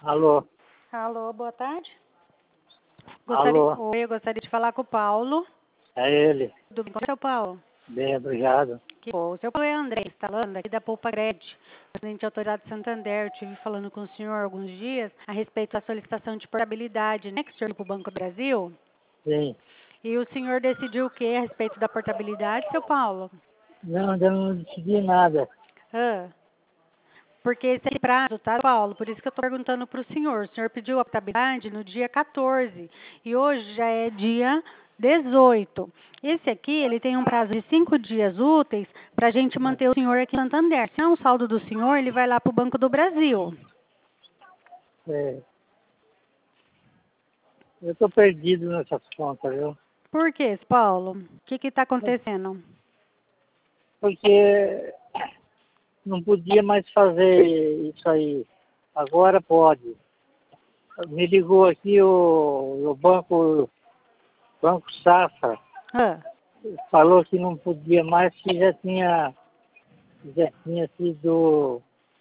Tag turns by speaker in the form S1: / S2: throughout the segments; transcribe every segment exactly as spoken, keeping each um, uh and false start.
S1: Alô?
S2: Alô, boa tarde. Gostaria,
S1: Alô?
S2: oi, eu gostaria de falar com o Paulo.
S1: É ele.
S2: Tudo bem com o seu Paulo?
S1: Bem, obrigado.
S2: Que bom. O seu Paulo é André, está falando aqui da Poupa Cred, presidente autoridade de Santander. Eu estive falando com o senhor há alguns dias a respeito da solicitação de portabilidade, né, que o senhor para o Banco do Brasil.
S1: Sim.
S2: E o senhor decidiu o que a respeito da portabilidade, seu Paulo?
S1: Não, ainda não decidi nada.
S2: Ah, porque esse é prazo, tá, Paulo? Por isso que eu estou perguntando para o senhor. O senhor pediu a portabilidade no dia quatorze e hoje já é dia dezoito. Esse aqui, ele tem um prazo de cinco dias úteis para a gente manter o senhor aqui em Santander. Se não, o saldo do senhor, ele vai lá para o Banco do Brasil.
S1: É, eu estou perdido nessas contas, viu?
S2: Por quê, Paulo? O que está acontecendo?
S1: Porque não podia mais fazer isso aí. Agora pode. Me ligou aqui o, o banco, banco Safra.
S2: Ah,
S1: Falou que não podia mais, que já tinha, já tinha sido...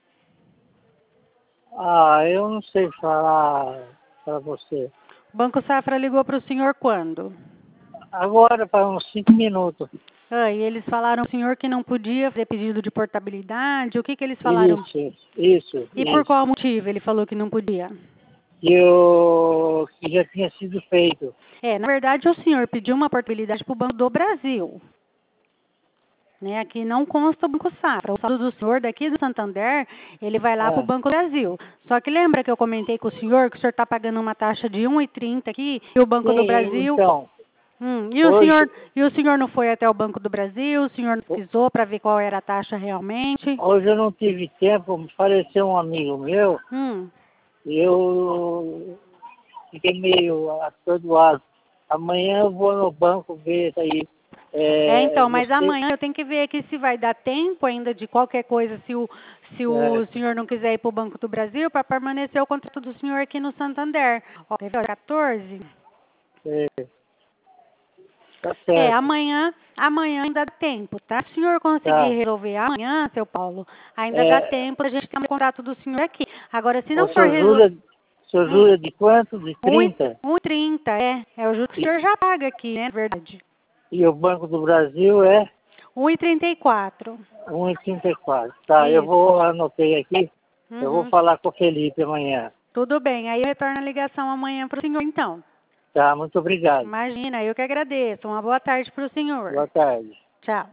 S1: Ah, eu não sei falar para você.
S2: o Banco Safra ligou para o senhor quando?
S1: Agora, para uns cinco minutos.
S2: Ah, e eles falaram para o senhor que não podia fazer pedido de portabilidade? O que, que eles falaram?
S1: Isso, isso,
S2: E por
S1: isso.
S2: qual motivo ele falou que não podia?
S1: Que, eu, que já tinha sido feito.
S2: É, na verdade, o senhor pediu uma portabilidade para o Banco do Brasil. Né? Aqui não consta o Banco Safra. O saldo do senhor daqui do Santander, ele vai lá para o
S1: Ah,
S2: Banco do Brasil. Só que lembra que eu comentei com o senhor que o senhor está pagando uma taxa de um e trinta aqui e o Banco do
S1: sim,
S2: Brasil...
S1: então,
S2: Hum, e, o senhor,
S1: hoje,
S2: e o senhor não foi até o Banco do Brasil? O senhor não pesquisou para ver qual era a taxa realmente?
S1: hoje eu não tive tempo, faleceu um amigo meu,
S2: Hum.
S1: e eu fiquei meio atordoado. Amanhã eu vou no banco ver isso aí.
S2: É,
S1: É,
S2: então, mas
S1: você,
S2: amanhã eu tenho que ver aqui se vai dar tempo ainda de qualquer coisa, se o, se
S1: é,
S2: o senhor não quiser ir para o Banco do Brasil, para permanecer o contrato do senhor aqui no Santander. Ó, quer ver, quatorze?
S1: é, tá
S2: É,
S1: certo,
S2: amanhã, amanhã ainda dá tempo, tá? Se o senhor conseguir
S1: tá.
S2: resolver amanhã, seu Paulo, ainda dá
S1: É,
S2: tempo a gente ter um contrato do senhor aqui. Agora, se
S1: o
S2: não for
S1: senhor
S2: resolver...
S1: jura, o senhor jura de quanto? De
S2: um
S1: trinta?
S2: e trinta, é. É o juros que o senhor já paga aqui, né? Verdade.
S1: E o Banco do Brasil é
S2: um e trinta e quatro.
S1: um e trinta e quatro. Tá, eu
S2: Isso.
S1: vou, anotei aqui, eu vou
S2: Uhum.
S1: falar com o Felipe amanhã.
S2: Tudo bem. Aí eu retorno a ligação amanhã para o senhor, então.
S1: Tá, muito obrigado.
S2: Imagina, eu que agradeço. Uma boa tarde para o senhor.
S1: Boa tarde.
S2: Tchau.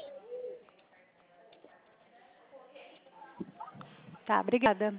S2: Tá, obrigada.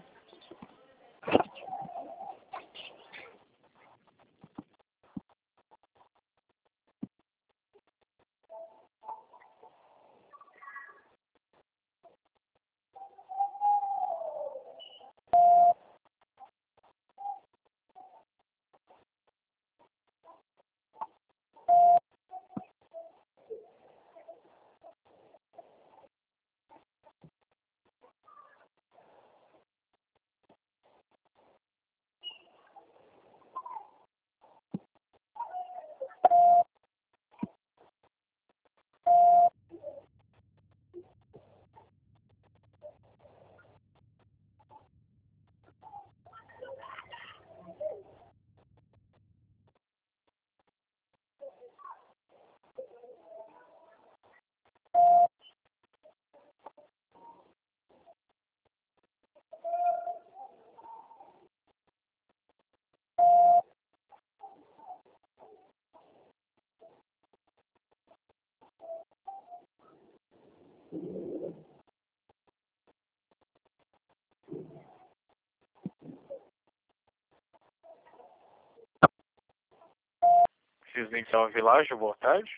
S3: Residencial Vilagem, boa tarde.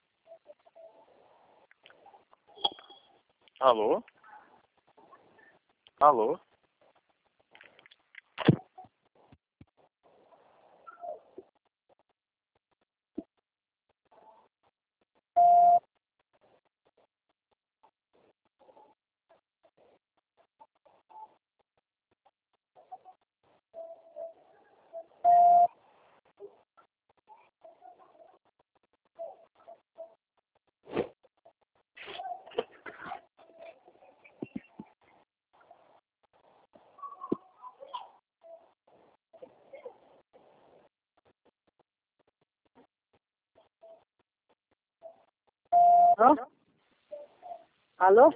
S3: Alô? Alô?
S4: Alô?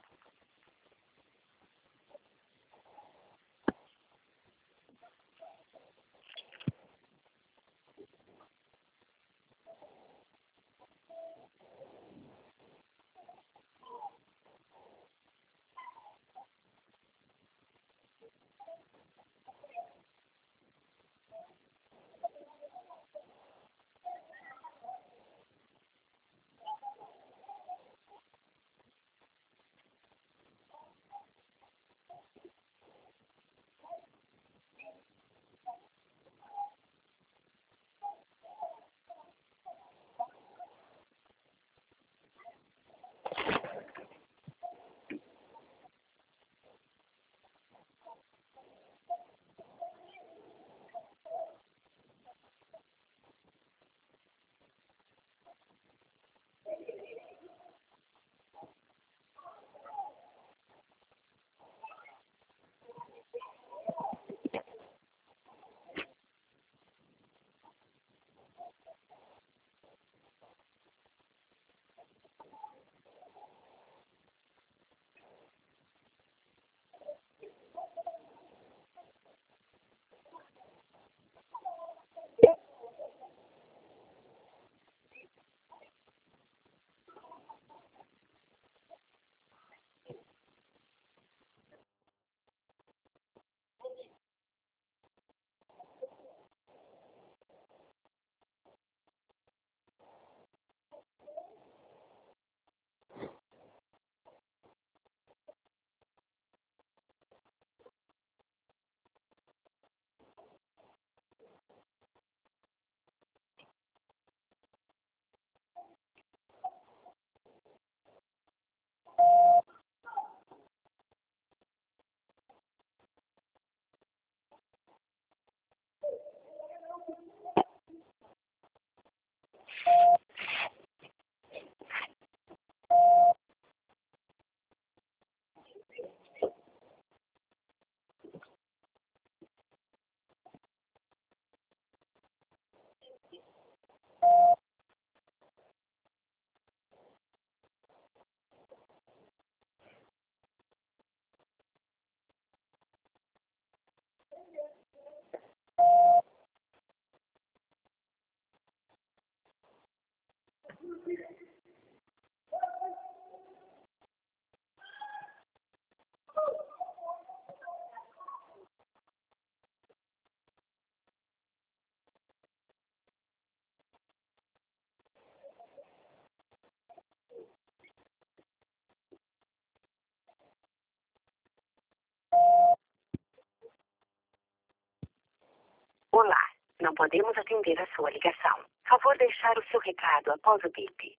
S5: Olá, não podemos atender a sua ligação. Favor deixar o seu recado após o bip.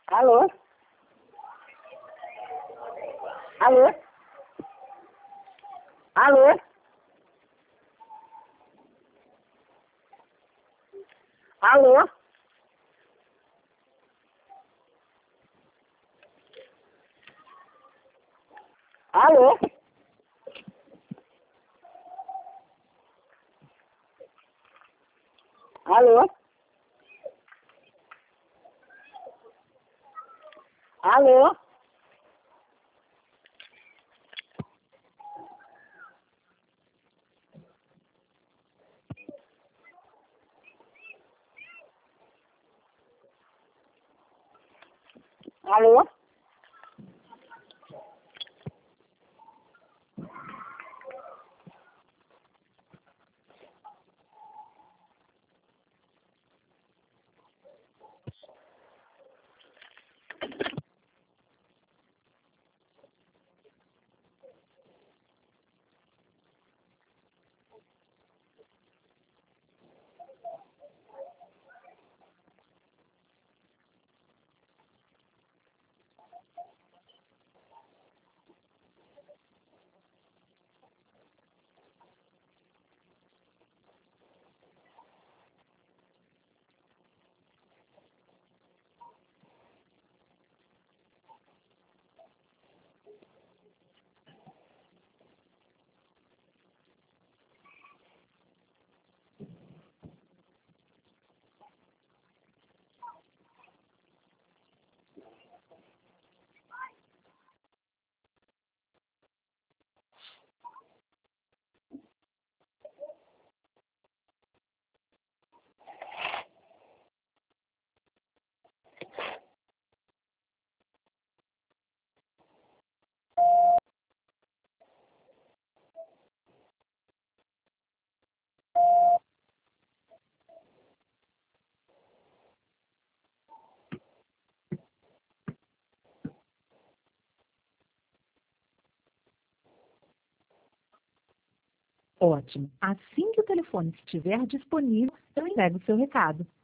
S5: Alô? Alô? Alô? Alô? Alô? Alô? Alô? Alô?
S4: Ótimo. Assim que o telefone estiver disponível, eu entrego o seu recado.